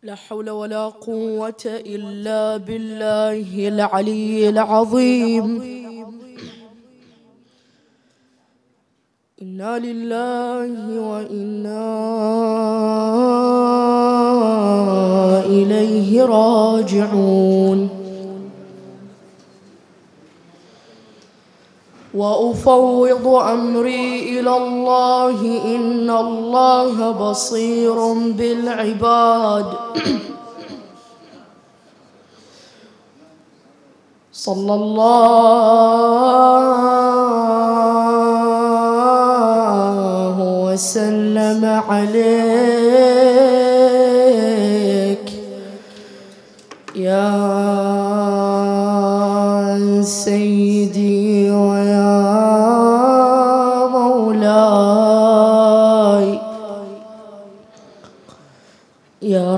لا حول ولا قوة إلا بالله العلي العظيم. إنا لله وإنا إليه راجعون. وأفوض أمري إلى الله إن الله بصير بالعباد. صلى الله وسلم عليك يا سيدي ويا مولاي يا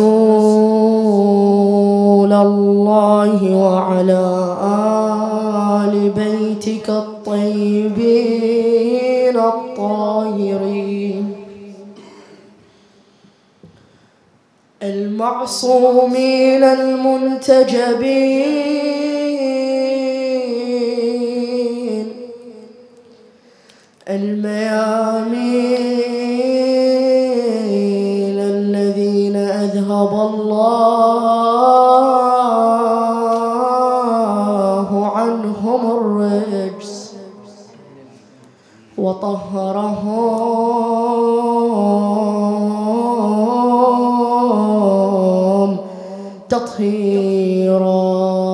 رسول الله، وعلى آل بيتك الطيبين الطاهرين المعصومين المنتجبين الميامين الذين أذهب الله عنهم الرجس وطهرهم تطهيرا.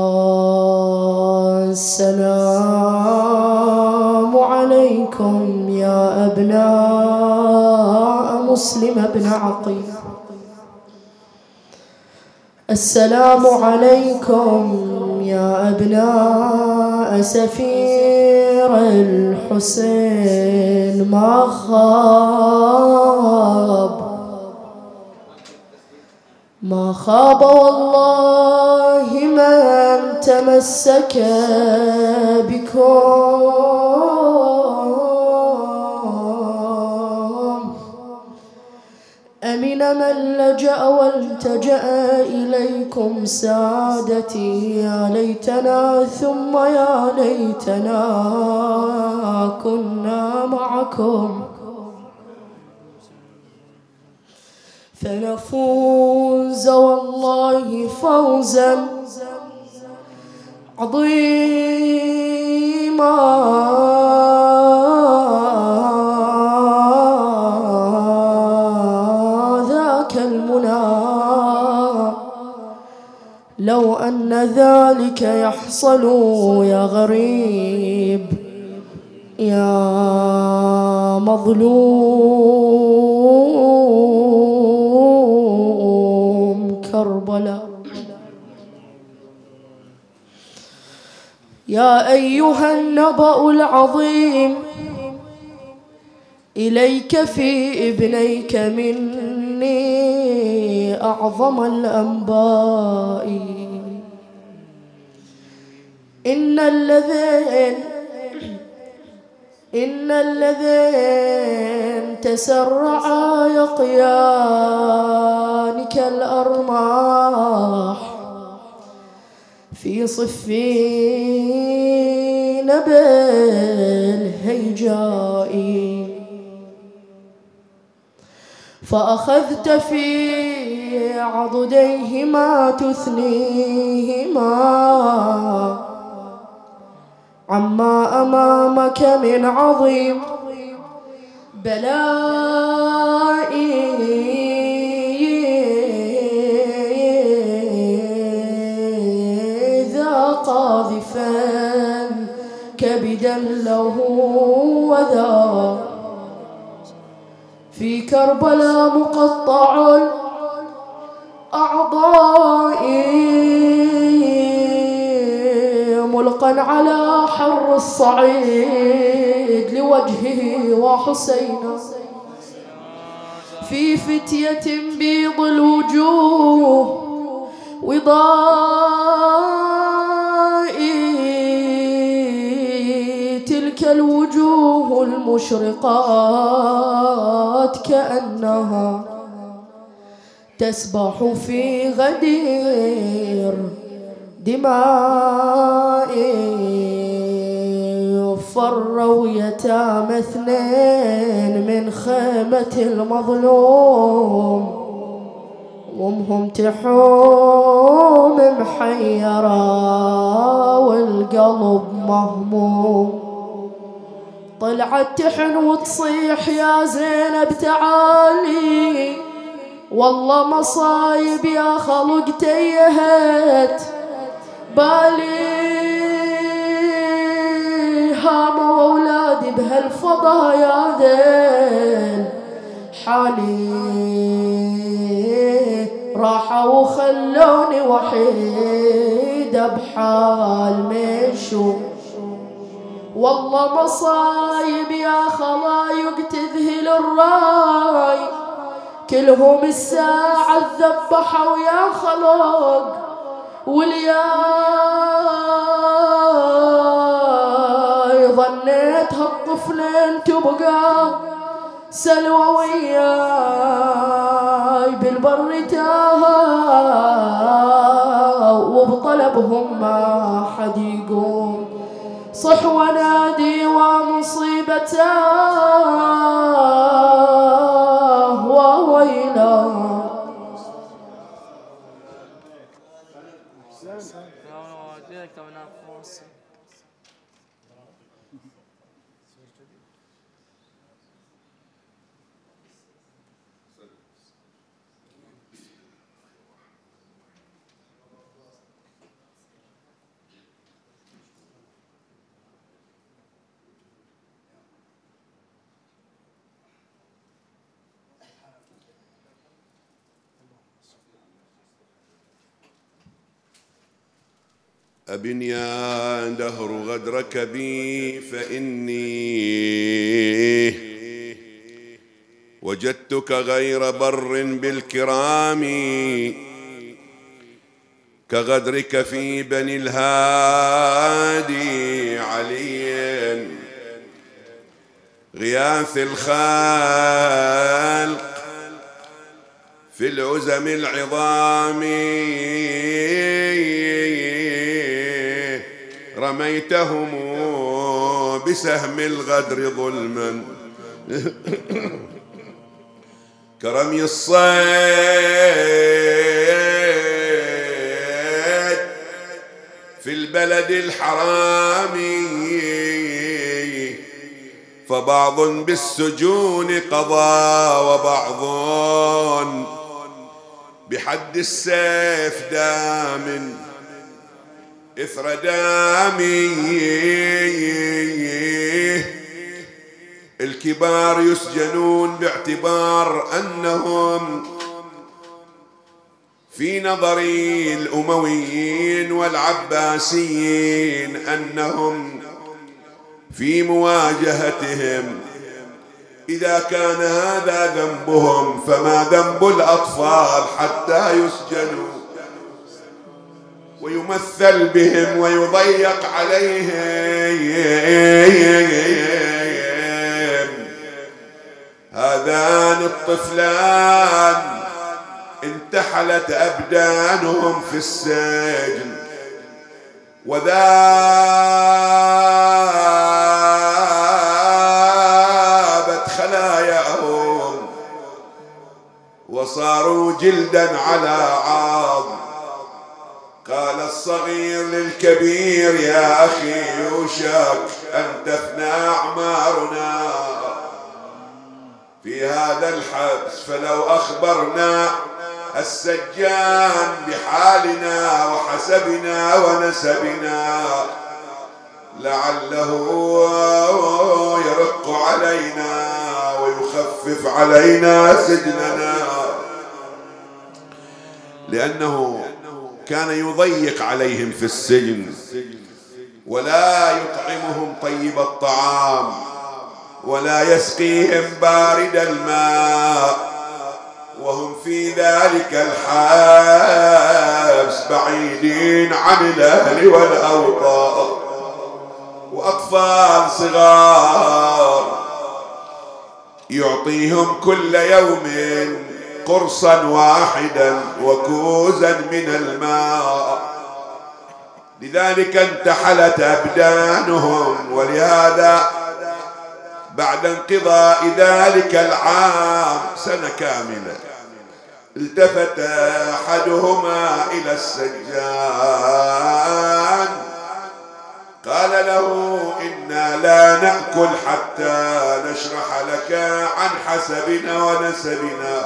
السلام عليكم يا أبناء مسلم بن عقيل. السلام عليكم يا أبناء سفير الحسين. ما خاب والله من تمسك بكم. أمن من لجأ والتجأ إليكم سادتي. يا ليتنا ثم يا ليتنا كنا معكم فنفوز والله فوزا عظيما. ذاك المنى لو أن ذلك يحصل يا غريب يا مظلوم كربلاء. يا أيها النبأ العظيم إليك في ابنيك مني أعظم الأنباء. إن الذين تسرعا يقيانك الأرماح في صفين بالهيجاء. فأخذت في عضديهما تثنيهما عما أمامك من عظيم بلاء. ذا قاذفا كبدا له وذا في كربلاء مقطع الأعضاء ملقا على حر الصعيد لوجهه وحسينا في فتية بيض الوجوه وضاء تلك الوجوه المشرقات كأنها يسبح في غدير دمائي، فروا يتامى اثنين من خيمة المظلوم، وامهم تحوم محيرة والقلب مهموم. طلعت تحن وتصيح يا زينب تعالي، والله مصايب يا خلق تيهت بالي، هام واولادي بهالفضا يا ذيل حالي، راحوا وخلوني وحيدة بحال مشو. والله مصايب يا خلايق تذهل الراي، كلهم الساعة ذبحوا يا خلق، والياي ظنيت هالطفلين تبقى سلوى وياي بالبر تاها، وبطلبهم ما حد يقوم، صح ونادي ومصيبته وويله. أبن يا دهر غدرك بي، فإني وجدتك غير بر بالكرام، كغدرك في بني الهادي علي، غياث الخلق في العزم العظام، رميتهم بسهم الغدر ظلما كرمي الصيد في البلد الحرام، فبعض بالسجون قضى وبعض بحد السيف دام إثر دامي، الكبار يسجنون باعتبار أنهم في نظر الأمويين والعباسيين أنهم في مواجهتهم، إذا كان هذا ذنبهم فما ذنب الأطفال حتى يسجنوا ويمثل بهم ويضيق عليهم. هذان الطفلان انتحلت أبدانهم في السجن، وذابت خلاياهم وصاروا جلدا على عظم. قال الصغير للكبير يا أخي يوشك أن تفنى أعمارنا في هذا الحبس، فلو أخبرنا السجان بحالنا وحسبنا ونسبنا لعله يرق علينا ويخفف علينا سجننا، لأنه كان يضيق عليهم في السجن ولا يطعمهم طيب الطعام ولا يسقيهم بارد الماء، وهم في ذلك الحبس بعيدين عن الأهل والأوطان، وأطفال صغار يعطيهم كل يوم قرصا واحدا وكوزا من الماء، لذلك انتحلت أبدانهم. ولهذا بعد انقضاء ذلك العام سنة كاملة التفت أحدهما إلى السجان قال له: إنا لا نأكل حتى نشرح لك عن حسبنا ونسبنا.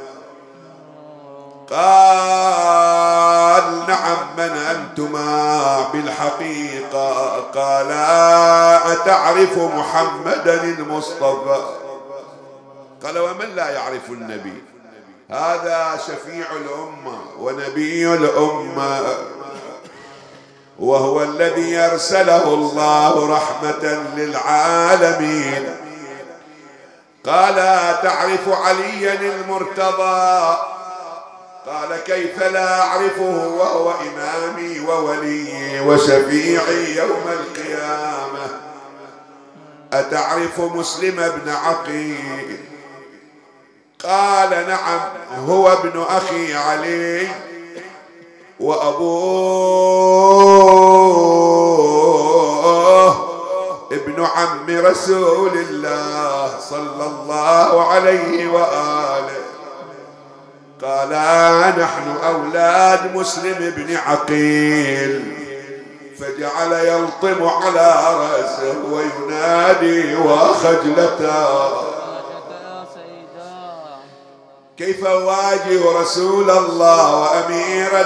قال: نعم، من أنتما بالحقيقة؟ قال: أتعرف محمدا المصطفى؟ قال: ومن لا يعرف النبي؟ هذا شفيع الأمة ونبي الأمة، وهو الذي أرسله الله رحمة للعالمين. قال: تعرف عليا المرتضى؟ قال: كيف لا أعرفه وهو إمامي ووليي وشفيعي يوم القيامة. أتعرف مسلم بن عقيل؟ قال: نعم، هو ابن أخي علي وأبوه ابن عم رسول الله صلى الله عليه وآله. قال: نحن أولاد مسلم بن عقيل. فجعل يلطم على رأسه وينادي وخجلته: كيف أواجه رسول الله وأمير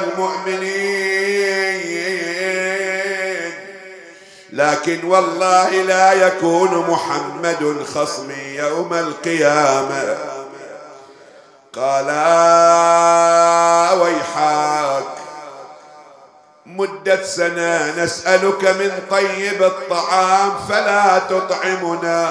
المؤمنين؟ لكن والله لا يكون محمد خصمي يوم القيامة. قال: ويحك، مدة سنة نسألك من طيب الطعام فلا تطعمنا،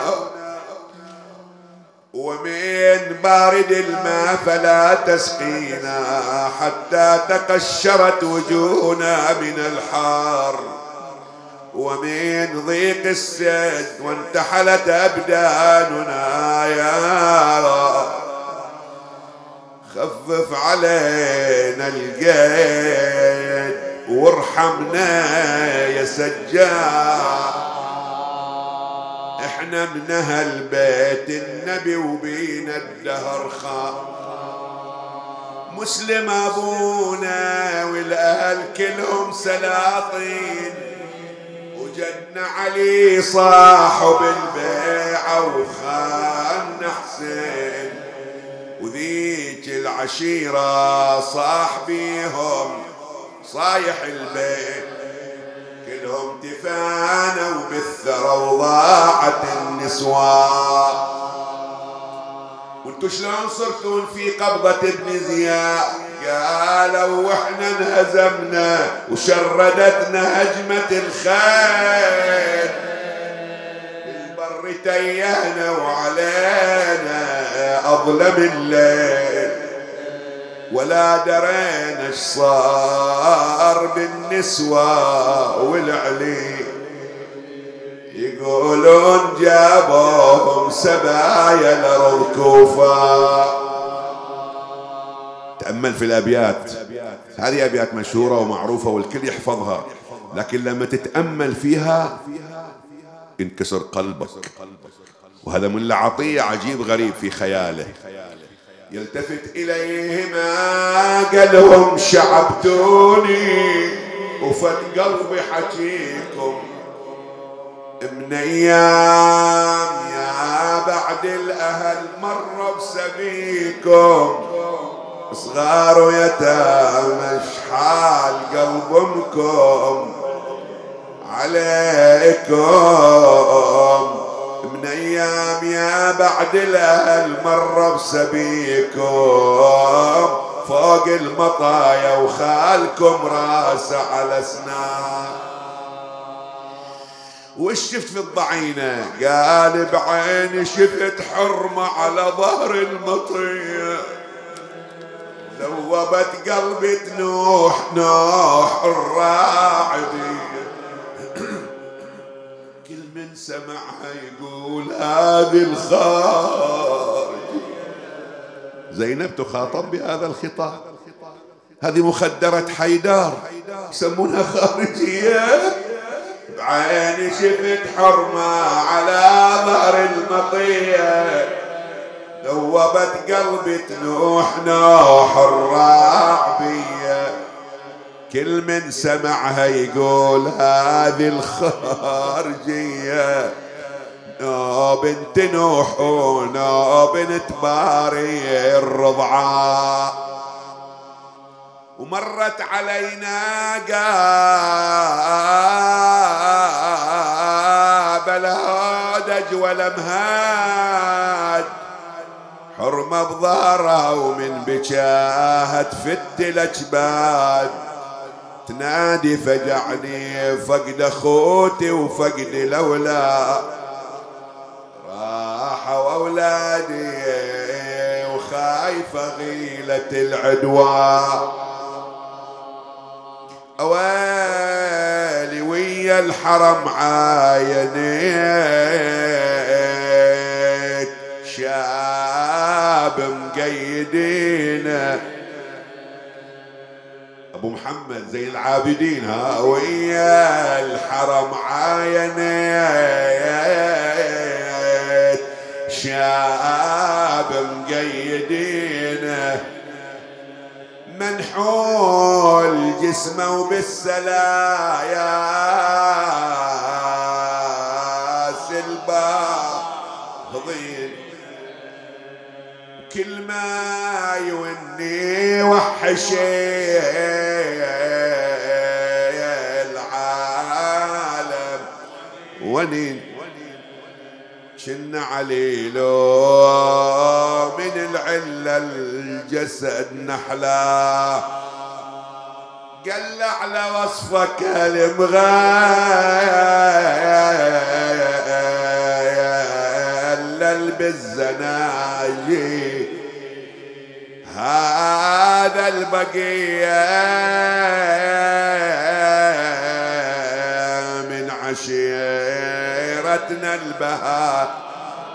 ومن بارد الماء فلا تسقينا، حتى تقشرت وجوهنا من الحار، ومن ضيق السد وانتحلت أبداننا. يا رب خفف علينا القيد وارحمنا يا سجاد. احنا من اهل بيت النبي وبينا الدهر خان، مسلم ابونا والاهل كلهم سلاطين، وجدنا علي صاحب البيعة وخان حسين، وذيك العشيرة صاحبيهم صايح البيت، كلهم تفانوا بالثرى وضاعت النسوان. وانتو شلون صرتون في قبضة ابن زياد؟ قالوا واحنا انهزمنا وشردتنا هجمة الخيل، بالبر تيهنا وعلينا أظلم الليل، ولا درينا ايش صار بالنسوة والعلي. يقولون جابوهم سبايا الأرض كوفة. تأمل في الأبيات هذه، أبيات مشهورة ومعروفة والكل يحفظها، لكن لما تتأمل فيها ينكسر قلبك. وهذا من العطية عجيب غريب في خياله. يلتفت إليهما قالهم شعبتوني وفت قلبي حكيكم، من أيام يا بعد الأهل مر بسبيكم، صغار ويتامى شحال قلب أمكم عليكم، من أيام يا بعد الأهل مر بسبيكم، فوق المطايا وخالكم راسه على أسنان. وش شفت في الضعينة؟ قال بعيني شفت حرمة على ظهر المطية، ذوبت قلبي تنوح نوح الراعدية، كل من سمعها يقول هذه الخارج زينب تخاطب بهذا الخطاب. هذه مخدرة حيدار يسمونها خارجية. بعيني شفت حرمة على ظهر المطية، ذوبت قلبي تنوح نوح الرعبية، كل من سمعها يقول هذه الخارجية. بنت نوح بنت باري الرضعاء. ومرت علينا قابل هودج ولمهاد، حرمة بظهرها ومن بجاها تفد الأجباد، تنادي فجعني فقد أخوتي وفقد الأولاد، راحوا أولادي وخايفة غيلة العدوان، أويلي ويا الحرم عاينيت، شاب مقيدين أبو محمد زين العابدين، ها ويا الحرم عاينيت، شاب مقيدين منحول جسمه وبالسلايا سلباضين، كل ما يوني وحشي العالم ونين، شن علي لو من العلة الجسد نحلا، قل على وصفك المغلل بالزناجي، هذا البقية من عشيرتنا البهاء،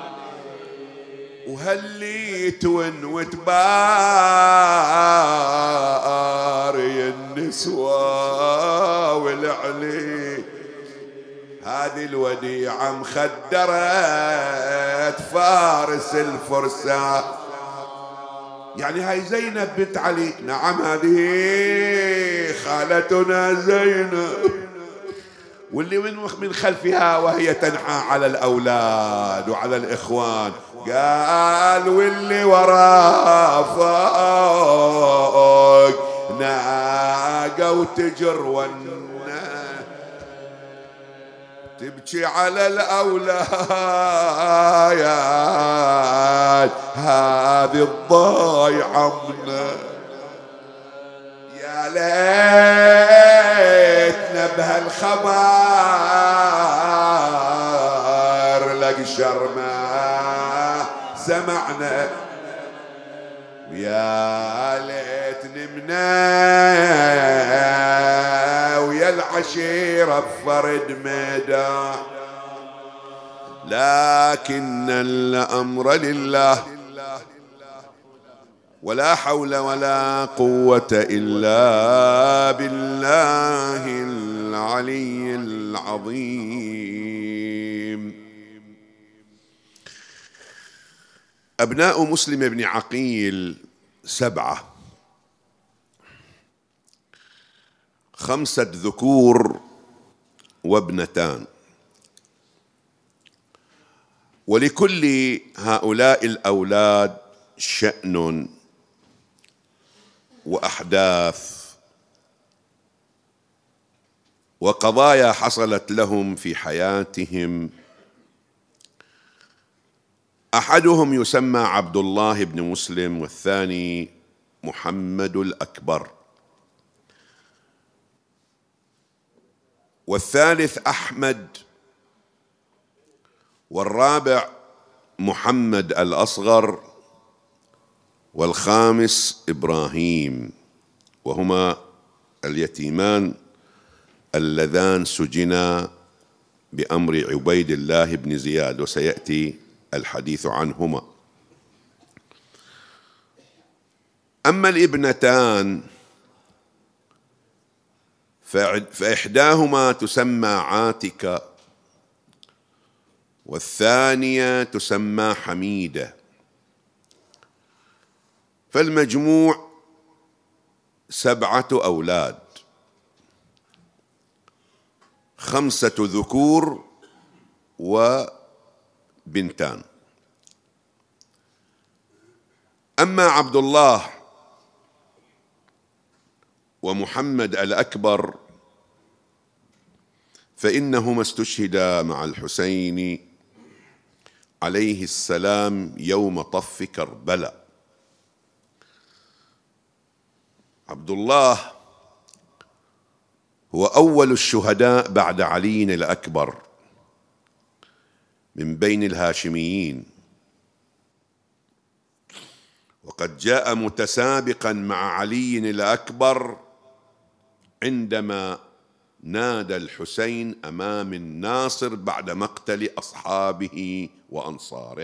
وهاللي تون وتباري النسوة والعلي، هذه الوديعة مخدرت فارس الفرسان. يعني هاي زينب بنت علي، نعم هذه خالتنا زينب، واللي من خلفها وهي تنحى على الأولاد وعلى الإخوان، قال واللي وراه فوق ناقة وتجر والناس تبكي على الأولاد، هذه الضايعة منا، يا ليتنا بهالخبر لقشر ما سمعنا، ويا ليت نمنا ويا العشيرة بفرد ميدان، لكن الأمر لله ولا حول ولا قوة إلا بالله العلي العظيم. أبناء مسلم بن عقيل 7، 5 ذكور وابنتان، ولكل هؤلاء الأولاد شأن وأحداث وقضايا حصلت لهم في حياتهم. أحدهم يسمى عبد الله بن مسلم، والثاني محمد الأكبر، والثالث أحمد، والرابع محمد الأصغر، والخامس إبراهيم، وهما اليتيمان اللذان سجنا بأمر عبيد الله بن زياد، وسيأتي الحديث عنهما. أما الابنتان فإحداهما تسمى عاتكة والثانية تسمى حميدة، فالمجموع 7 أولاد، 5 ذكور وبنتان. أما عبد الله ومحمد الأكبر فإنهما استشهدا مع الحسين عليه السلام يوم طف كربلاء. عبد الله هو أول الشهداء بعد علي الأكبر من بين الهاشميين، وقد جاء متسابقا مع علي الأكبر عندما نادى الحسين أمام الناصر بعد مقتل أصحابه وأنصاره،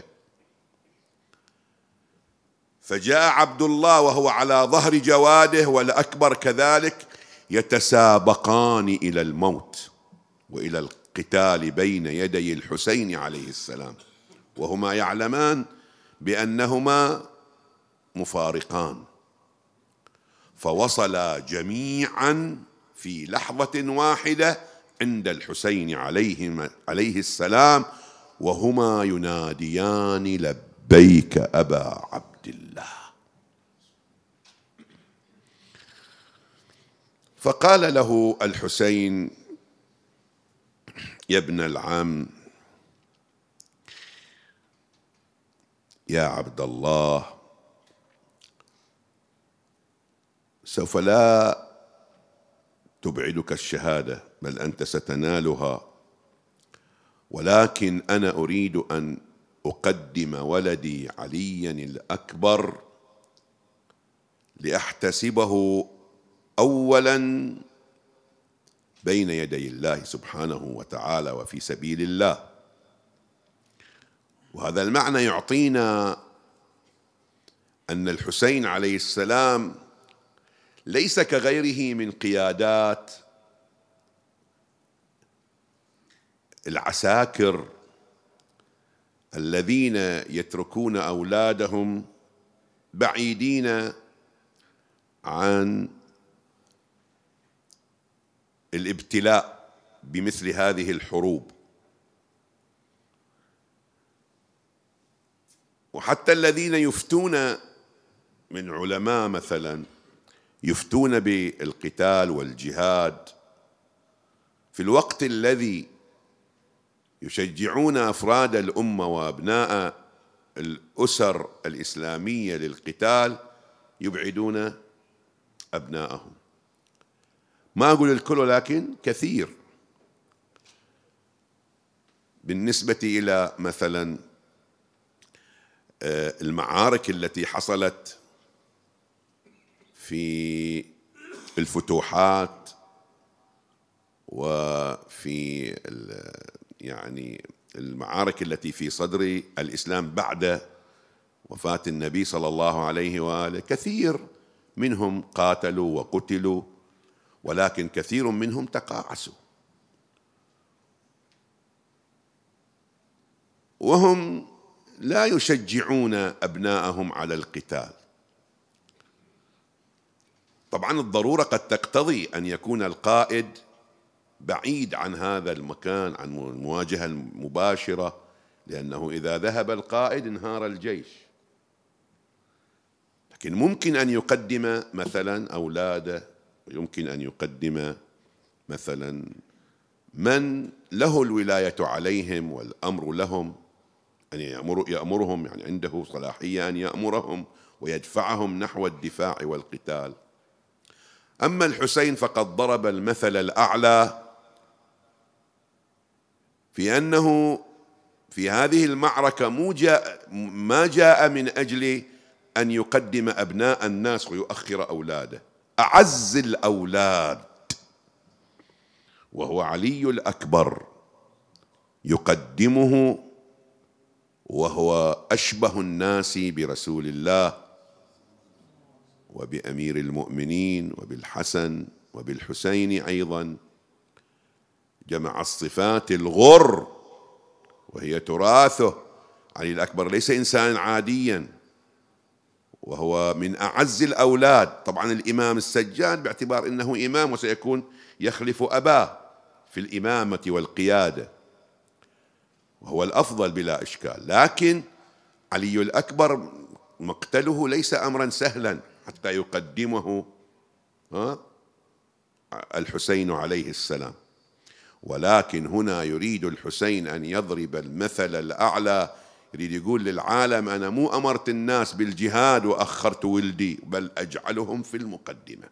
فجاء عبد الله وهو على ظهر جواده والأكبر كذلك يتسابقان إلى الموت وإلى القتال بين يدي الحسين عليه السلام، وهما يعلمان بأنهما مفارقان، فوصلا جميعا في لحظة واحدة عند الحسين عليه السلام وهما يناديان لبيك أبا عبد الله. فقال له الحسين: يا ابن العم، يا عبد الله، سوف لا تبعدك الشهادة بل أنت ستنالها، ولكن أنا أريد أن أقدم ولدي عليا الأكبر لأحتسبه أولا بين يدي الله سبحانه وتعالى وفي سبيل الله. وهذا المعنى يعطينا أن الحسين عليه السلام ليس كغيره من قيادات العساكر الذين يتركون أولادهم بعيدين عن الابتلاء بمثل هذه الحروب. وحتى الذين يفتون من علماء مثلا يفتون بالقتال والجهاد في الوقت الذي يشجعون أفراد الأمة وأبناء الأسر الإسلامية للقتال يبعدون أبناءهم. ما أقول الكل لكن كثير. بالنسبة إلى مثلا المعارك التي حصلت في الفتوحات وفي يعني المعارك التي في صدر الإسلام بعد وفاة النبي صلى الله عليه وآله، كثير منهم قاتلوا وقتلوا، ولكن كثير منهم تقاعسوا، وهم لا يشجعون أبناءهم على القتال. طبعا الضرورة قد تقتضي أن يكون القائد بعيد عن هذا المكان، عن المواجهة المباشرة، لأنه إذا ذهب القائد انهار الجيش. لكن ممكن أن يقدم مثلا أولاده، ويمكن أن يقدم مثلا من له الولاية عليهم والأمر لهم، أن يأمرهم، يعني عنده صلاحية أن يأمرهم ويدفعهم نحو الدفاع والقتال. أما الحسين فقد ضرب المثل الأعلى في أنه في هذه المعركة ما جاء من أجل أن يقدم أبناء الناس ويؤخر أولاده، أعز الأولاد وهو علي الأكبر يقدمه، وهو أشبه الناس برسول الله وبأمير المؤمنين وبالحسن وبالحسين أيضا. جمع الصفات الغر وهي تراثه. علي الأكبر ليس إنسانا عاديا، وهو من أعز الأولاد. طبعا الإمام السجاد باعتبار أنه إمام وسيكون يخلف أباه في الإمامة والقيادة، وهو الأفضل بلا إشكال. لكن علي الأكبر مقتله ليس أمرا سهلا حتى يقدمه الحسين عليه السلام. ولكن هنا يريد الحسين أن يضرب المثل الأعلى، يريد يقول للعالم أنا مو أمرت الناس بالجهاد وأخرت ولدي، بل أجعلهم في المقدمة.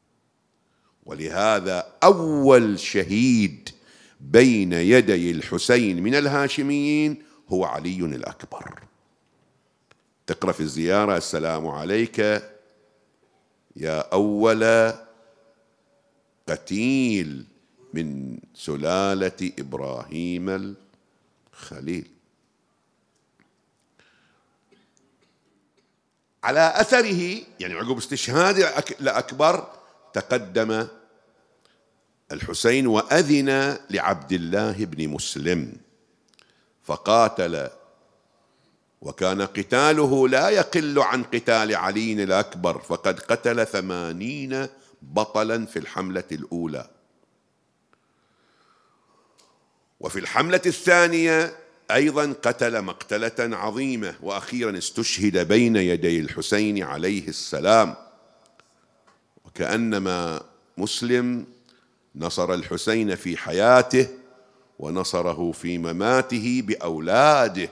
ولهذا أول شهيد بين يدي الحسين من الهاشميين هو علي الأكبر. تقرأ في الزيارة: السلام عليك يا أول قتيل من سلالة إبراهيم الخليل. على أثره يعني عقب استشهاد الأكبر تقدم الحسين وأذن لعبد الله بن مسلم فقاتل، وكان قتاله لا يقل عن قتال علي الأكبر، فقد قتل 80 بطلا في الحملة الأولى. وفي الحملة الثانية أيضا قتل مقتلة عظيمة، وأخيرا استشهد بين يدي الحسين عليه السلام. وكأنما مسلم نصر الحسين في حياته ونصره في مماته بأولاده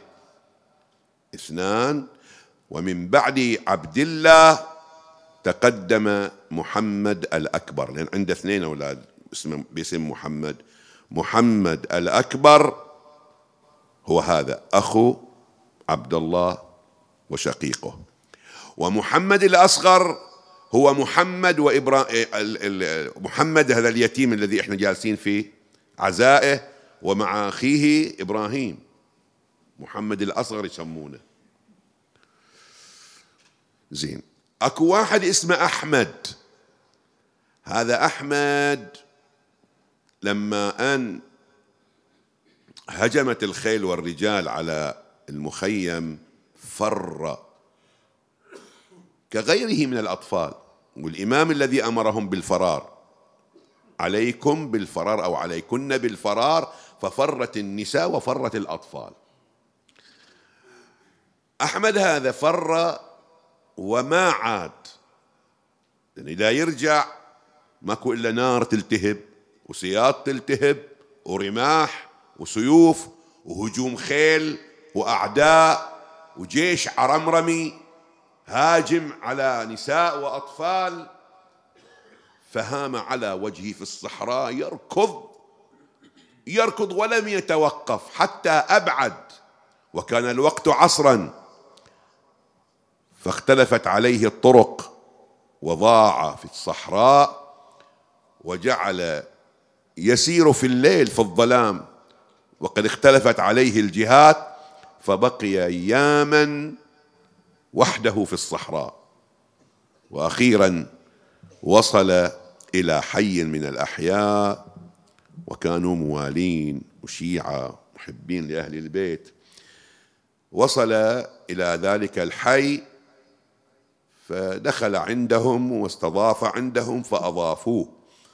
2، ومن بعد عبد الله تقدم محمد الأكبر، لأن عنده 2 أولاد باسم محمد الأكبر هو هذا أخو عبد الله وشقيقه. ومحمد الأصغر هو محمد محمد هذا اليتيم الذي احنا جالسين في عزائه، ومع أخيه إبراهيم. محمد الأصغر يسمونه. زين. أكو واحد اسمه أحمد. هذا أحمد لما أن هجمت الخيل والرجال على المخيم فر كغيره من الأطفال، والإمام الذي أمرهم بالفرار: عليكم بالفرار أو عليكن بالفرار، ففرت النساء وفرت الأطفال. أحمد هذا فر وما عاد، يعني لا يرجع، ماكو إلا نار تلتهب وسياط تلتهب ورماح وسيوف وهجوم خيل وأعداء وجيش عرمرمي هاجم على نساء وأطفال. فهام على وجهه في الصحراء يركض ولم يتوقف حتى أبعد، وكان الوقت عصرا، فاختلفت عليه الطرق وضاع في الصحراء، وجعل يسير في الليل في الظلام وقد اختلفت عليه الجهات، فبقي أياما وحده في الصحراء. وأخيرا وصل إلى حي من الأحياء، وكانوا موالين وشيعة محبين لأهل البيت. وصل إلى ذلك الحي فدخل عندهم واستضاف عندهم فأضافوه،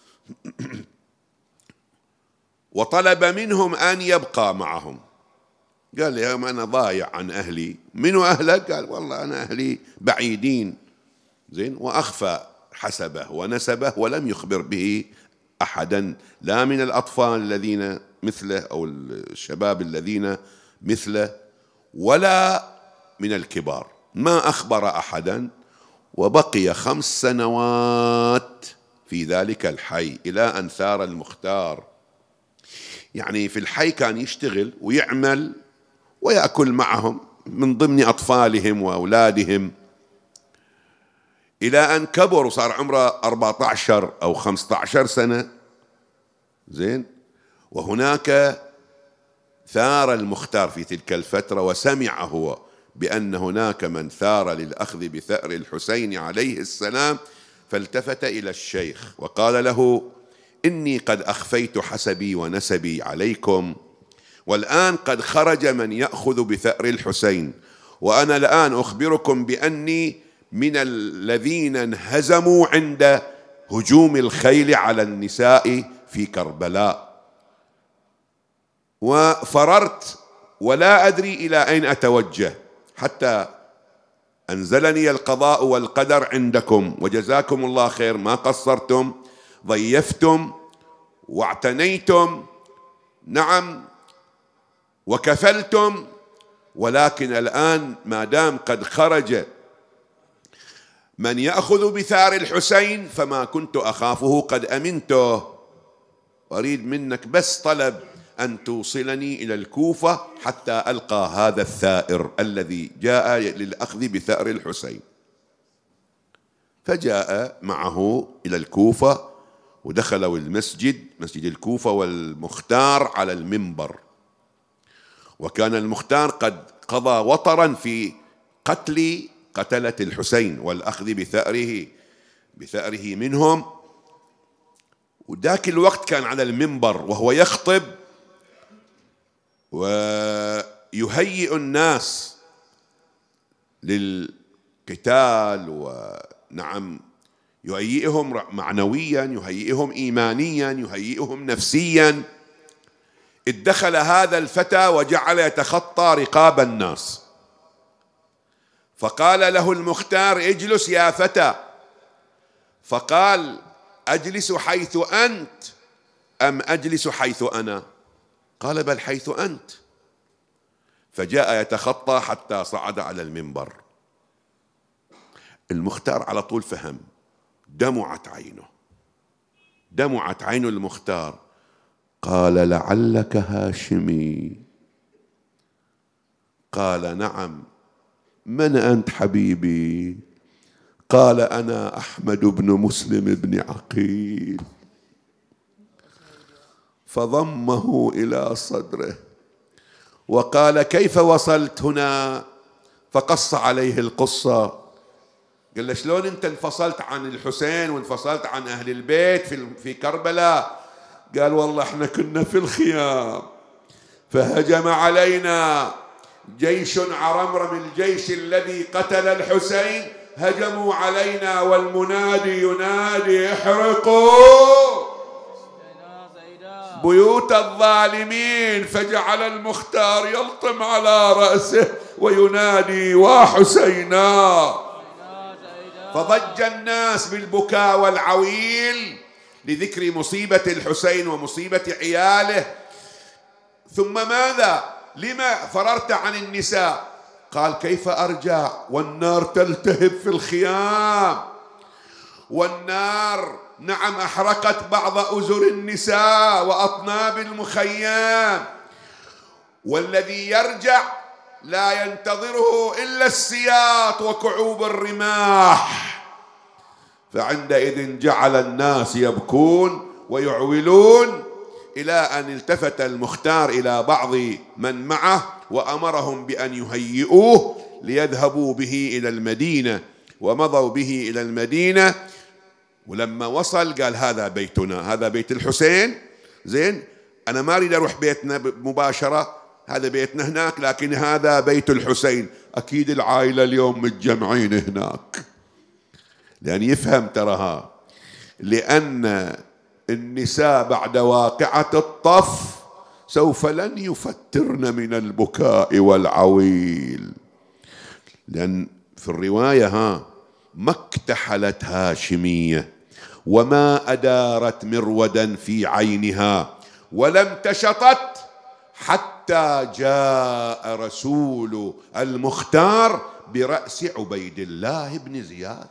وطلب منهم أن يبقى معهم. قال لهم أنا ضايع عن أهلي. منو أهلك؟ قال والله أنا أهلي بعيدين. زين. وأخفى حسبه ونسبه ولم يخبر به أحدا، لا من الأطفال الذين مثله أو الشباب الذين مثله ولا من الكبار، ما أخبر أحدا. وبقي 5 سنوات في ذلك الحي إلى أن ثار المختار. يعني في الحي كان يشتغل ويعمل ويأكل معهم من ضمن أطفالهم وأولادهم، إلى أن كبر وصار عمره 14 أو 15 سنة. زين. وهناك ثار المختار في تلك الفترة، وسمع هو بأن هناك من ثار للأخذ بثأر الحسين عليه السلام، فالتفت إلى الشيخ وقال له: إني قد أخفيت حسبي ونسبي عليكم، والآن قد خرج من يأخذ بثأر الحسين، وأنا الآن أخبركم بأني من الذين انهزموا عند هجوم الخيل على النساء في كربلاء، وفررت ولا أدري إلى أين أتوجه، حتى أنزلني القضاء والقدر عندكم، وجزاكم الله خير، ما قصرتم، ضيفتم واعتنيتم، نعم، وكفلتم، ولكن الآن ما دام قد خرج من يأخذ بثار الحسين فما كنت أخافه قد أمنته، أريد منك بس طلب أن توصلني إلى الكوفة حتى ألقى هذا الثائر الذي جاء للأخذ بثأر الحسين. فجاء معه إلى الكوفة ودخلوا المسجد، مسجد الكوفة، والمختار على المنبر، وكان المختار قد قضى وطرا في قتل قتلة الحسين والأخذ بثأره منهم، وذاك الوقت كان على المنبر وهو يخطب ويهيئ الناس للقتال، ونعم يهيئهم معنويا، يهيئهم إيمانيا، يهيئهم نفسيا. ادخل هذا الفتى وجعل يتخطى رقاب الناس، فقال له المختار: اجلس يا فتى. فقال: أجلس حيث أنت أم أجلس حيث أنا؟ قال: بل حيث أنت. فجاء يتخطى حتى صعد على المنبر. المختار على طول فهم، دمعت عين المختار. قال: لعلك هاشمي؟ قال: نعم. من أنت حبيبي؟ قال: أنا أحمد بن مسلم بن عقيل. فضمه إلى صدره وقال: كيف وصلت هنا؟ فقص عليه القصة، قال له: شلون أنت انفصلت عن الحسين وانفصلت عن أهل البيت في كربلاء؟ قال: والله احنا كنا في الخيام، فهجم علينا جيش عرمرم، الجيش الذي قتل الحسين، هجموا علينا والمنادي ينادي: احرقوا بيوت الظالمين. فجعل المختار يلطم على رأسه وينادي: وحسينا. فضج الناس بالبكاء والعويل لذكر مصيبة الحسين ومصيبة عياله. ثم ماذا؟ لما فررت عن النساء؟ قال: كيف أرجع والنار تلتهب في الخيام، والنار نعم أحرقت بعض أزر النساء وأطناب المخيم، والذي يرجع لا ينتظره إلا السياط وكعوب الرماح. فعندئذ جعل الناس يبكون ويعولون، إلى أن التفت المختار إلى بعض من معه وأمرهم بأن يهيئوه ليذهبوا به إلى المدينة، ومضوا به إلى المدينة. ولما وصل قال: هذا بيتنا، هذا بيت الحسين، زين، أنا ما أريد أروح بيتنا مباشرة، هذا بيتنا هناك، لكن هذا بيت الحسين، أكيد العائلة اليوم متجمعين هناك. لأن يفهم ترها، لأن النساء بعد واقعة الطف سوف لن يفترن من البكاء والعويل. لأن في الرواية ما اكتحلت هاشمية وما أدارت مرودا في عينها ولم تشطت حتى جاء رسول المختار برأس عبيد الله بن زياد.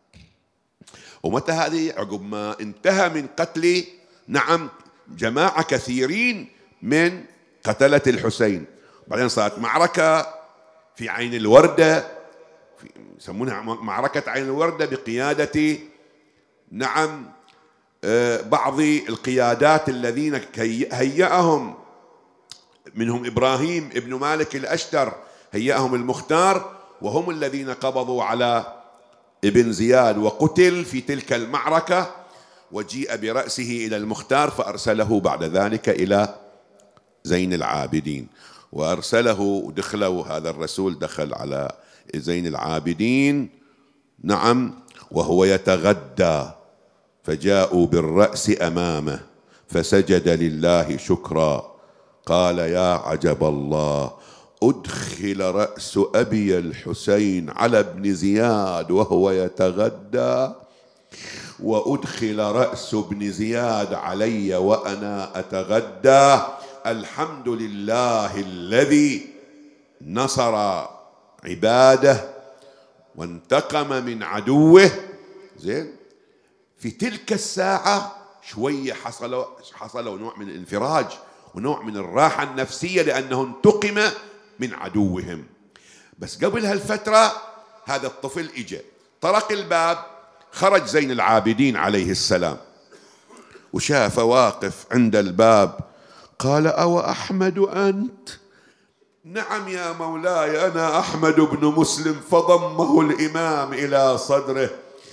ومتى هذه؟ عقب ما انتهى من قتل نعم جماعة كثيرين من قتلة الحسين. بعدين صارت معركة في عين الوردة، يسمونها معركة عين الوردة، بقيادة نعم بعض القيادات الذين هيأهم، منهم إبراهيم ابن مالك الأشتر، هيأهم المختار، وهم الذين قبضوا على ابن زياد وقتل في تلك المعركة، وجيء برأسه إلى المختار فأرسله بعد ذلك إلى زين العابدين، وأرسله دخلوا، هذا الرسول دخل على زين العابدين نعم وهو يتغدى، فجاءوا بالرأس أمامه فسجد لله شكرا، قال يا عجب الله، أدخل رأس أبي الحسين على ابن زياد وهو يتغدى، وأدخل رأس ابن زياد علي وأنا أتغدى، الحمد لله الذي نصر عباده وانتقم من عدوه. زين، في تلك الساعة شوية حصلوا نوع من الانفراج ونوع من الراحة النفسية لأنه انتقم من عدوهم. بس قبل هالفترة هذا الطفل إجا طرق الباب، خرج زين العابدين عليه السلام وشاف واقف عند الباب، قال أو أحمد أنت؟ نعم يا مولاي أنا أحمد بن مسلم. فضمه الإمام إلى صدره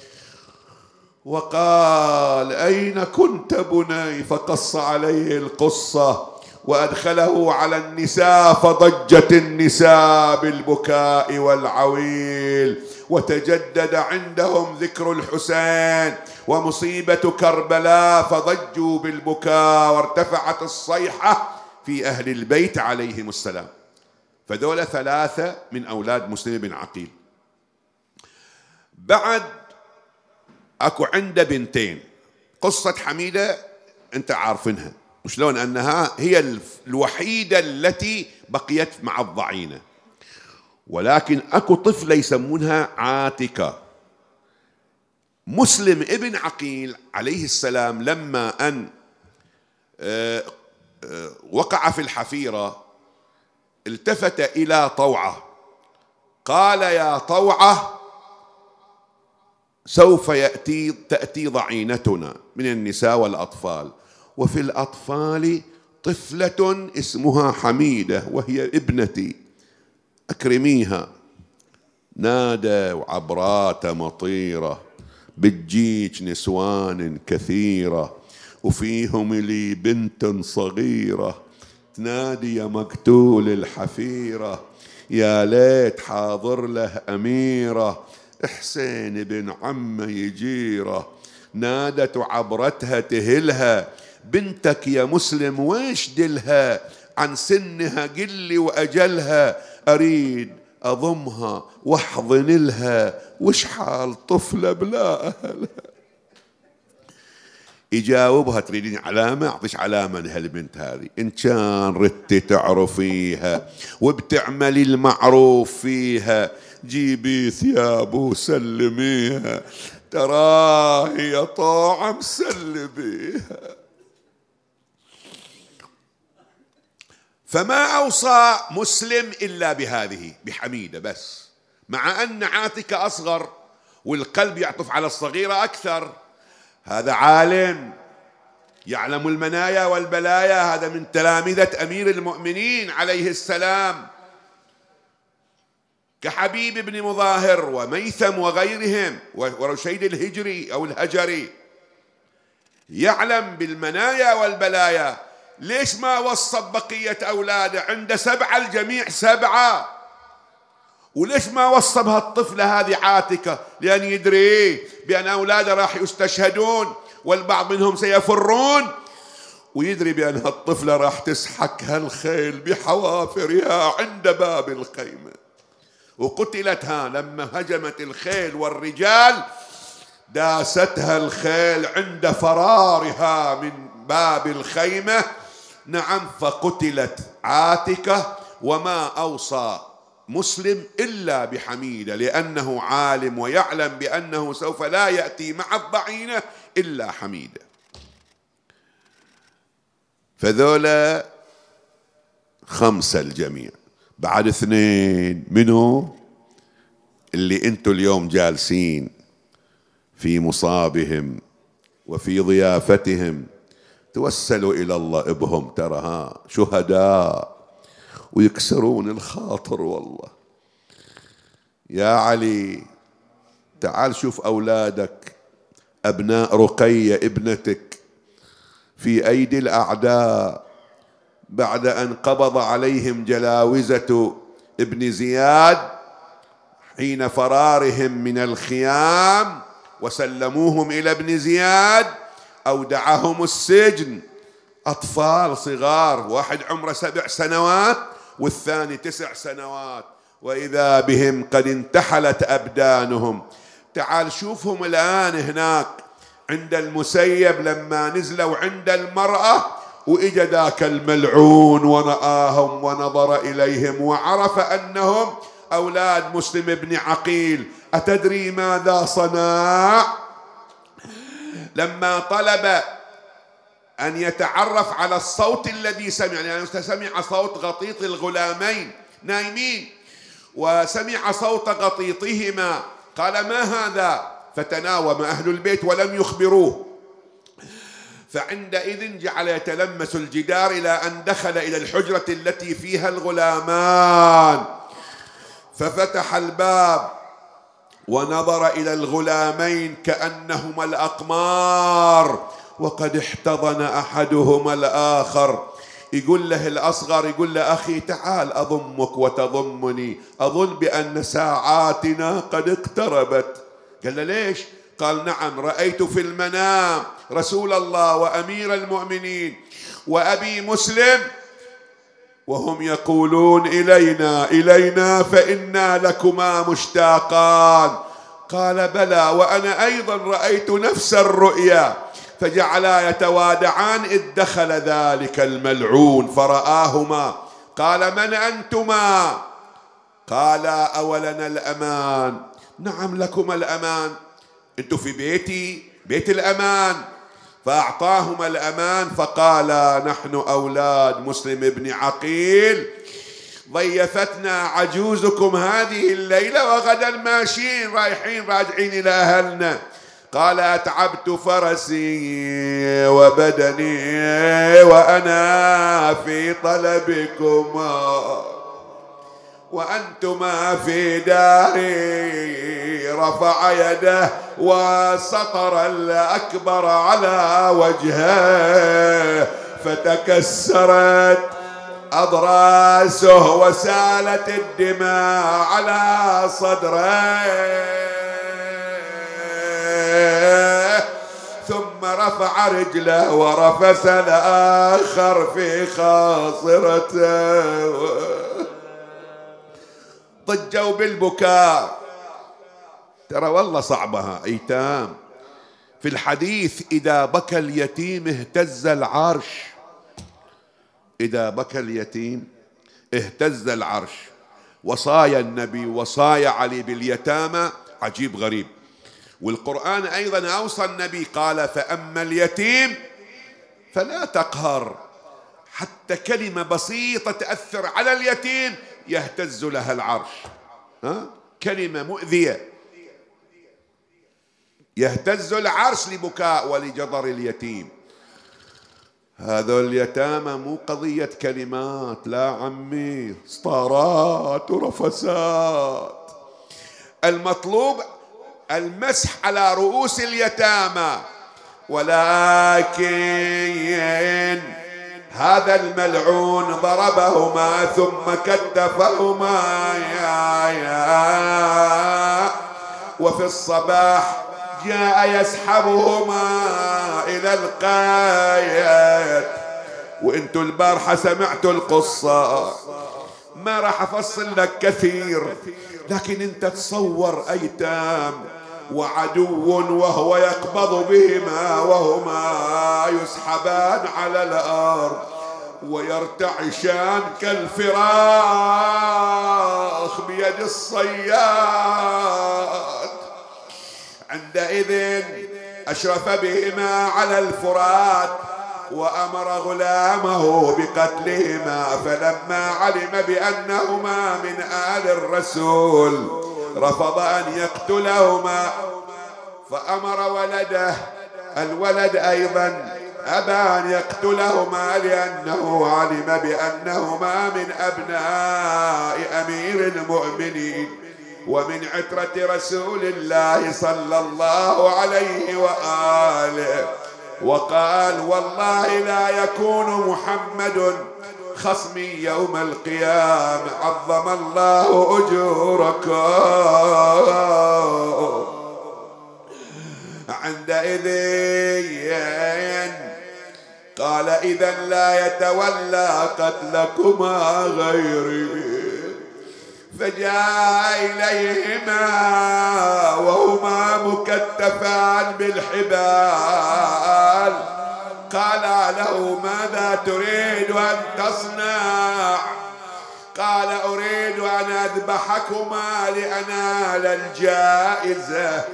وقال أين كنت بني؟ فقص عليه القصة وأدخله على النساء، فضجت النساء بالبكاء والعويل، وتجدد عندهم ذكر الحسين ومصيبة كربلاء، فضجوا بالبكاء وارتفعت الصيحة في أهل البيت عليهم السلام. فدول 3 من أولاد مسلم بن عقيل. بعد أكو عنده بنتين، قصة حميدة أنت عارفينها وشلون أنها هي الوحيدة التي بقيت مع الضعينة، ولكن أكو طفلة يسمونها عاتكة. مسلم ابن عقيل عليه السلام لما أن وقع في الحفيرة التفت إلى طوعة، قال يا طوعة سوف تأتي ضعينتنا من النساء والأطفال، وفي الأطفال طفلة اسمها حميدة وهي ابنتي، أكرميها. نادى وعبرات مطيرة بتجيك نسوان كثيرة وفيهم لي بنت صغيرة، تنادي يا مقتول الحفيرة يا ليت حاضر له أميرة، حسين بن عمه يجيره. نادت وعبرتها تهلها بنتك يا مسلم ويش دلها، عن سنها قلي وأجلها، أريد أضمها واحضن لها، وش حال طفلة بلا أهلها. يجاوبها تريدين علامة؟ أعطيش علامة لهالبنت هذه، إن كان ردت تعرفيها وبتعملي المعروف فيها جيبي ثياب وسلميها، تراهي يا طاعة مسلبيها. فما أوصى مسلم إلا بهذه بحميدة بس، مع أن عاتكة أصغر والقلب يعطف على الصغيرة أكثر. هذا عالم يعلم المنايا والبلايا، هذا من تلامذة أمير المؤمنين عليه السلام كحبيب بن مظاهر وميثم وغيرهم ورشيد الهجري أو الهجري، يعلم بالمنايا والبلايا. ليش ما وصب بقية أولاده؟ عنده 7 الجميع 7، وليش ما وصب هالطفلة هذه عاتكة؟ لأن يدري بأن أولاده راح يستشهدون والبعض منهم سيفرون، ويدري بأن هالطفلة راح تسحك هالخيل بحوافرها عند باب الخيمة. وقتلتها لما هجمت الخيل والرجال، داستها الخيل عند فرارها من باب الخيمة. نعم، فقتلت عاتكة. وما أوصى مسلم إلا بحميدة، لأنه عالم ويعلم بأنه سوف لا يأتي مع الضعينة إلا حميدة. فذولا 5 الجميع، بعد 2 منه اللي انتوا اليوم جالسين في مصابهم وفي ضيافتهم، توسلوا إلى الله بهم، ترى شهداء ويكسرون الخاطر والله. يا علي تعال شوف أولادك، أبناء رقية ابنتك في أيدي الأعداء بعد أن قبض عليهم جلاوزة ابن زياد حين فرارهم من الخيام وسلموهم إلى ابن زياد، أودعهم السجن أطفال صغار، واحد عمره 7 سنوات والثاني 9 سنوات، وإذا بهم قد انتحلت أبدانهم. تعال شوفهم الآن هناك عند المسيب لما نزلوا عند المرأة، وإجا ذاك الملعون ورآهم ونظر إليهم وعرف أنهم أولاد مسلم بن عقيل. أتدري ماذا صنع؟ لما طلب أن يتعرف على الصوت الذي سمع، لأنه سمع صوت غطيط الغلامين نايمين وسمع صوت غطيطهما، قال ما هذا؟ فتناوم أهل البيت ولم يخبروه. فعندئذ جعل يتلمس الجدار إلى أن دخل إلى الحجرة التي فيها الغلامان، ففتح الباب ونظر إلى الغلامين كأنهما الأقمار، وقد احتضن أحدهما الآخر. يقول له الأصغر، يقول له أخي تعال أضمك وتضمني، أظن بأن ساعاتنا قد اقتربت. قال له ليش؟ قال نعم، رأيت في المنام رسول الله وأمير المؤمنين وأبي مسلم وهم يقولون إلينا إلينا فإنا لكما مشتاقان. قال بلى وأنا أيضا رأيت نفس الرؤيا. فجعلا يتوادعان إذ دخل ذلك الملعون فرآهما، قال من أنتما؟ قالا أولنا الأمان. نعم لكما الأمان، أنتم في بيتي، بيت الأمان. فأعطاهما الأمان فقالا نحن أولاد مسلم بن عقيل، ضيفتنا عجوزكم هذه الليلة وغدا ماشيين رايحين راجعين إلى أهلنا. قال أتعبت فرسي وبدني وأنا في طلبكما وأنتما في داري. رفع يده وسطر الأكبر على وجهه فتكسرت أضراسه وسالت الدماء على صدره، ثم رفع رجله ورفس الآخر في خاصرته. ضجوا بالبكاء. ترى والله صعبها أيتام. في الحديث إذا بكى اليتيم اهتز العرش، إذا بكى اليتيم اهتز العرش. وصايا النبي وصايا علي باليتامى عجيب غريب. والقرآن أيضا أوصى النبي قال فأما اليتيم فلا تقهر. حتى كلمة بسيطة تأثر على اليتيم يهتز لها العرش. كلمة مؤذية يهتز العرش لبكاء ولجضر اليتيم. هذا اليتامى مو قضية كلمات، لا عمي، سطارات ورفسات. المطلوب المسح على رؤوس اليتامى. ولكن هذا الملعون ضربهما ثم كتفهما وفي الصباح جاء يسحبهما إلى القايد. وانتوا البارحة سمعتوا القصة، ما راح أفصل لك كثير، لكن انت تصور أيتام وعدو وهو يقبض بهما وهما يسحبان على الأرض ويرتعشان كالفراخ بيد الصياد. عندئذ أشرف بهما على الفرات وأمر غلامه بقتلهما. فلما علم بأنهما من آل الرسول رفض أن يقتلهما، فأمر ولده، الولد أيضا أبى أن يقتلهما لأنه علم بأنهما من أبناء أمير المؤمنين ومن عترة رسول الله صلى الله عليه وآله. وقال والله لا يكون محمد خصمي يوم القيامة عظم الله أجوركم. عندئذ قال إذا لا يتولى قتلكما غيري. فجاء إليهما وهما مكتفان بالحبال. قال له ماذا تريد أن تصنع؟ قال أريد أن أذبحكما لأنال الجائزة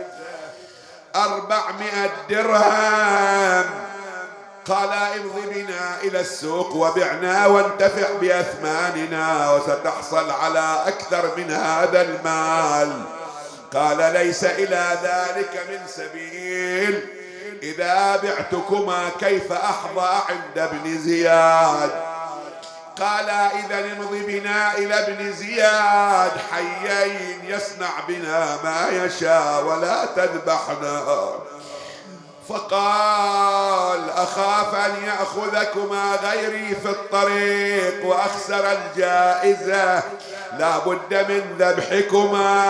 400 درهم. قال امض بنا إلى السوق وبعنا وانتفع بأثماننا وستحصل على أكثر من هذا المال. قال ليس إلى ذلك من سبيل، إذا بعتكما كيف أحظى عند ابن زياد؟ قال إذا امض بنا إلى ابن زياد حيين يصنع بنا ما يشاء ولا تذبحنا. فقال أخاف أن يأخذكما غيري في الطريق وأخسر الجائزة، لا بد من ذبحكما.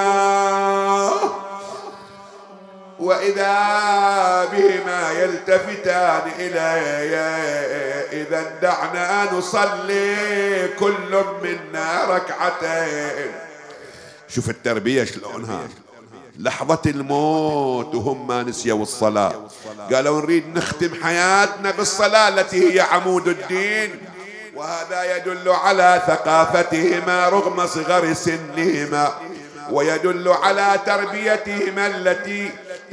وإذا بهما يلتفتان إلي إذا دعنا نصلي كل منا ركعتين. شوف التربية شلونها، لحظة الموت وهم ما نسيوا الصلاة. قالوا نريد نختم حياتنا بالصلاة التي هي عمود الدين، وهذا يدل على ثقافتهما رغم صغر سنهما، ويدل على تربيتهما التي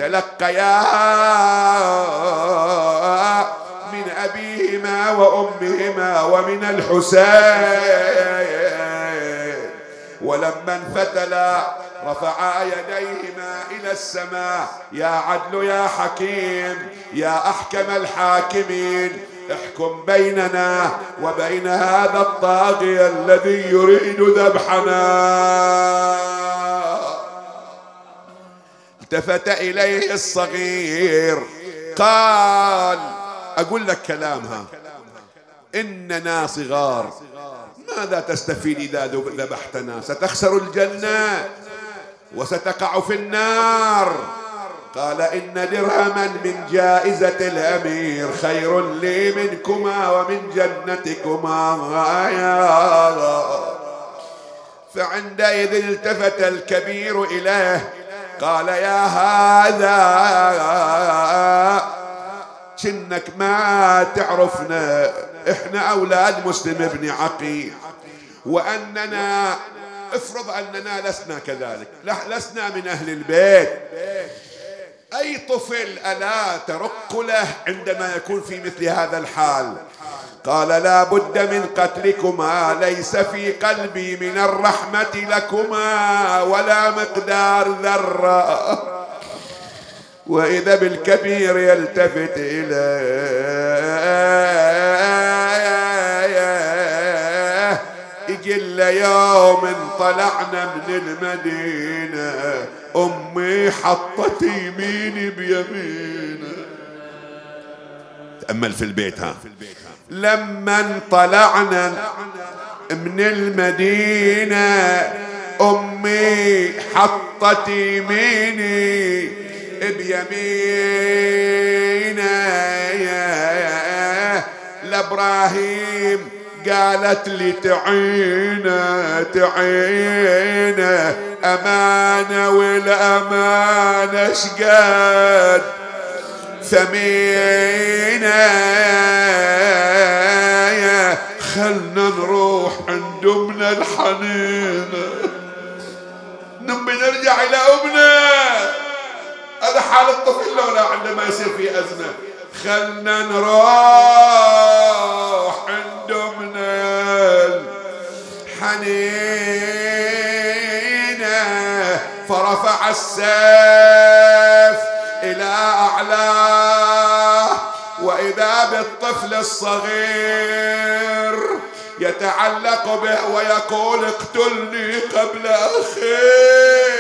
تلقياها من أبيهما وأمهما ومن الحسين. ولما انفتلا رفعا يديهما إلى السماء يا عدل يا حكيم يا أحكم الحاكمين احكم بيننا وبين هذا الطاغية الذي يريد ذبحنا. التفت إليه الصغير قال أقول لك كلامها، إننا صغار، ماذا تستفيد إذا ذبحتنا؟ ستخسر الجنة وستقع في النار. قال إن درهما من جائزة الأمير خير لي منكما ومن جنتكما. فعندئذ التفت الكبير إليه قال يا هذا شنك ما تعرفنا، احنا أولاد مسلم بن عقيل، وأننا افرض أننا لسنا كذلك، لسنا من أهل البيت، أي طفل ألا ترق له عندما يكون في مثل هذا الحال؟ قال لا بد من قتلكما، ليس في قلبي من الرحمة لكما ولا مقدار ذرة. وإذا بالكبير يلتفت إليه يجل يوم طلعنا من المدينة أمي حطت يميني بيمينه. تأمل في البيت ها، لما طلعنا من المدينة أمي حطت يميني بيمينه. لإبراهيم قالت لي تعينه تعينه أمانة، والأمانة شقد ثمينة. خلنا نروح عند أمنا الحنينة، نبي نرجع إلى أمنا. هذا حال الطفل لولا عندما يصير في أزمة. خلنا نروح عند أمنا الحنينة. فرفع السيف إلى أعلاه وإذا بالطفل الصغير يتعلق به ويقول اقتلني قبل أخي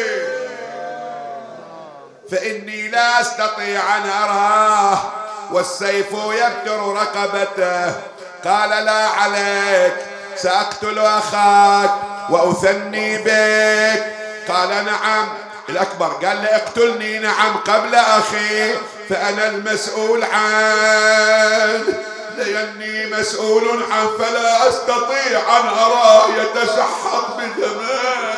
فإني لا أستطيع أن أراه والسيف يبتر رقبته. قال لا عليك، سأقتل أخاك وأثني بك. قال نعم. الأكبر قال له اقتلني نعم قبل أخي فأنا المسؤول عنه، لأني مسؤول عنه فلا أستطيع أن أراه يتسحق بدمه.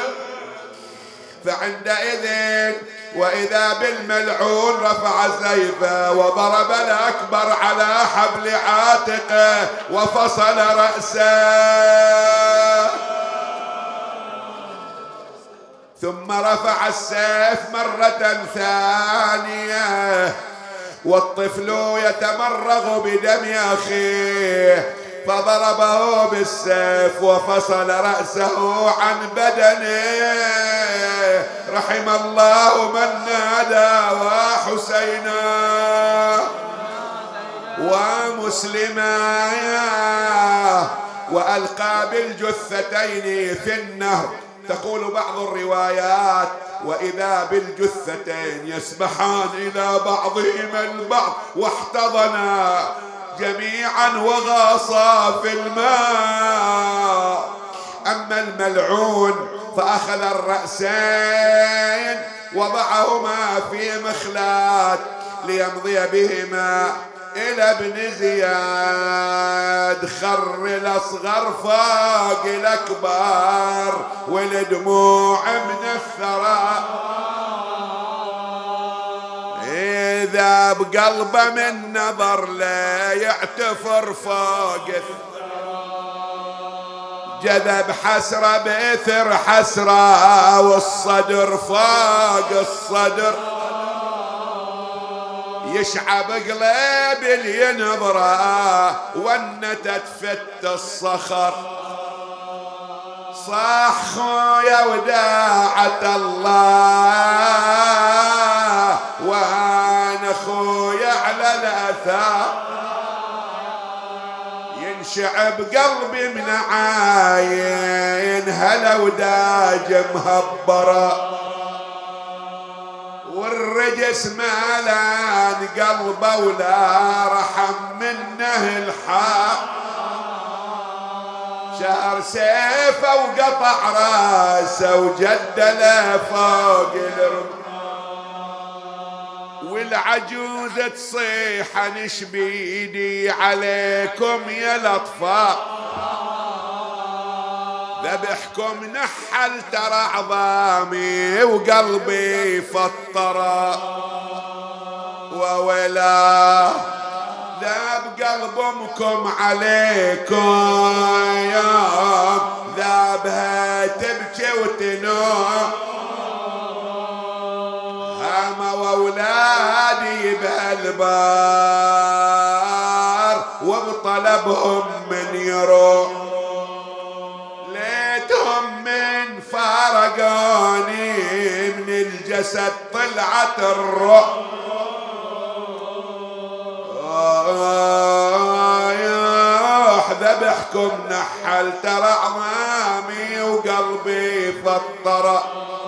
فعندئذ وإذا بالملعون رفع سيفه وضرب الأكبر على حبل عاتقه وفصل رأسه، ثم رفع السيف مرة ثانية والطفل يتمرغ بدم أخيه فضربه بالسيف وفصل رأسه عن بدنه. رحم الله من نادى وحسينا ومسلما وألقى بالجثتين في النهر. تقول بعض الروايات وإذا بالجثتين يسبحان إلى بعضهما البعض واحتضنا جميعا وغاصا في الماء. أما الملعون فأخذ الرأسين وضعهما في مخلات ليمضي بهما إلى ابن زياد. خر الأصغر فاق الأكبر والدموع من الثرى إذا بقلبه من نظر لا يعتفر فاق جذب حسرة بإثر حسرة والصدر فاق الصدر يشعب قلب اللي ينظره ونتت فت الصخر. صاح خويا وداعة الله وانا خويا على الأثار ينشعب قلبي من عاين هلا وداج مهبرة والرجس مالان قلبه ولا رحم منه الحق. شهر سيفه وقطع راسه وجدله فوق الرمح والعجوز تصيح نشبيدي عليكم يا الأطفال ذبحكم نحل ترى عظامي وقلبي فطرة وويلا ذاب قلب امكم عليكم يوم ذابها تبكي وتنوم هما واولادي بهالبار وبطلبهم من يروح ليتهم من فارقوني من الجسد طلعت الروح ذبحكم نحل ترى عظامي وقلبي فطر.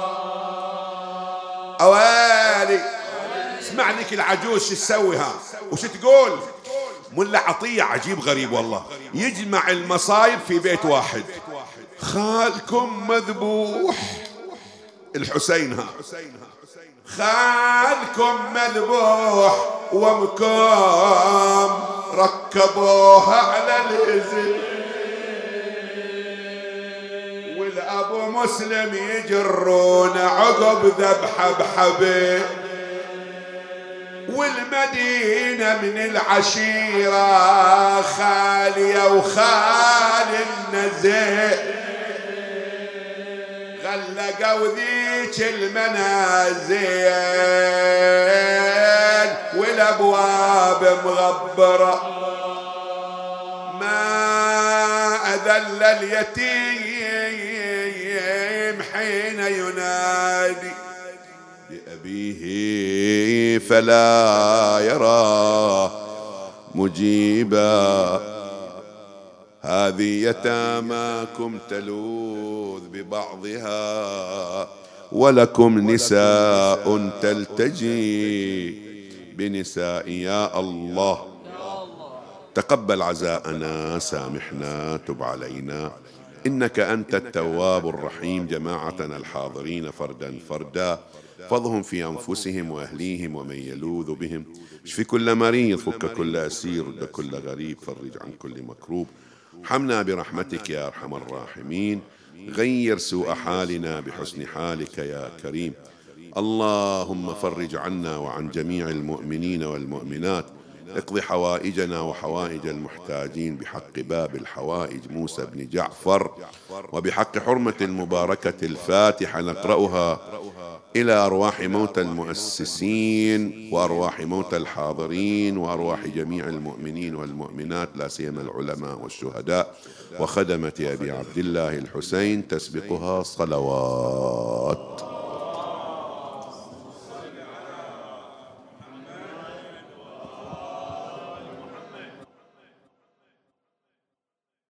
اوالي اسمع لك العجوز شو تسويها وش تقول. ملا عطية عجيب غريب والله يجمع المصايب في بيت واحد. خالكم مذبوح الحسين ها خالكم مذبوح وامكم ركبوها على الهزل والابو مسلم يجرون عقب ذبحه بحبه والمدينه من العشيره خاليه وخال النزيل غلقوا ذيك المنازل والابواب مغبره ما اذل اليتيم حين ينادي بأبيه فلا يرى مجيبا. هذه يتاماكم تلوذ ببعضها، ولكم نساء تلتجي بنساء. يا الله تقبل عزاءنا، سامحنا، تب علينا، إنك أنت التواب الرحيم. جماعتنا الحاضرين فردا فردا، فضهم في أنفسهم وأهليهم ومن يلوذ بهم. اشف كل مريض، فك كل أسير، رد كل غريب، فرج عن كل مكروب. ارحمنا برحمتك يا أرحم الراحمين. غير سوء حالنا بحسن حالك يا كريم. اللهم فرج عنا وعن جميع المؤمنين والمؤمنات. اقض حوائجنا وحوائج المحتاجين بحق باب الحوائج موسى بن جعفر، وبحق حرمة المباركة الفاتحة نقرأها إلى أرواح موتى المؤسسين وأرواح موتى الحاضرين وأرواح جميع المؤمنين والمؤمنات، لا سيما العلماء والشهداء وخدمة أبي عبد الله الحسين، تسبقها صلوات.